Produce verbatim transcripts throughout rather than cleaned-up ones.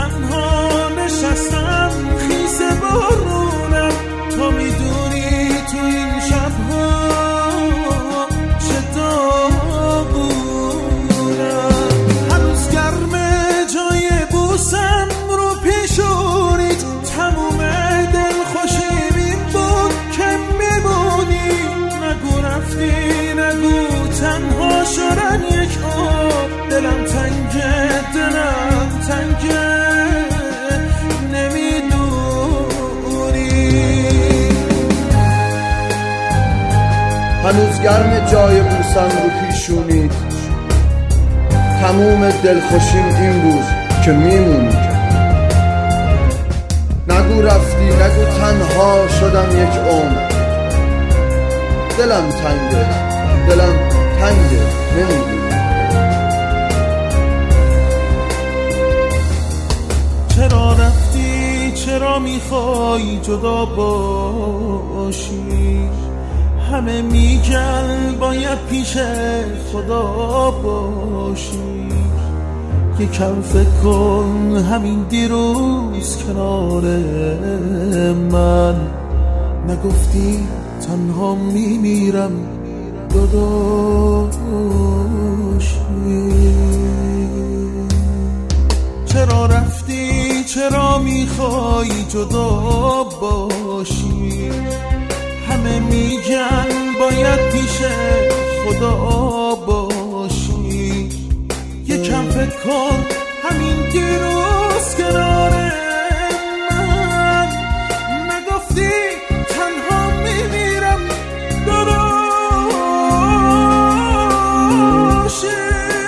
تنها نشستم خیس بارونم، تو میدونی تو این شبها چه داغونم. هنوز گرمه جای بوسم رو پیشونیت، تموم دل خوشیم این بود که میمونی. نگو رفتی نگو تنها شدن یک آب، دلم تنگه دلم تنگه نمیدونی. هنوز گرم جای بوسم رو پیشونید، تموم دلخوشیم این بود که میمونی. نگو رفتی نگو تنها شدم یک عمر، دلم تنگه دلم تنگه نمیدونی. چرا رفتی چرا میخوای جدا باشی، همه میگن باید پیش خدا باشی. یکم فکر کن همین دیروز کنار من، نگفتی تنها میمیرم داداشی. چرا رفتی چرا میخوای جدا باشی، همه میگن باید پیش خدا باشی. یکم فکر کن همین دیروز کنار من، نگفتی تنها میمیرم داداشی.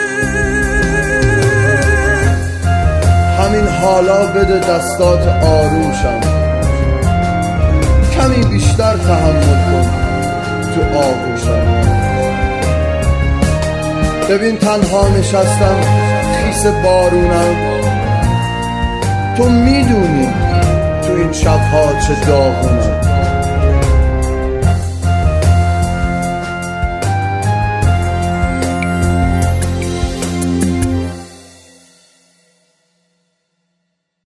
همین حالا بده دستات آروشم، کمی بیشتر تحمل کن تو آغوشم. ببین تنها نشستم خیس بارونم، تو میدونی تو این شبها چه داغونم.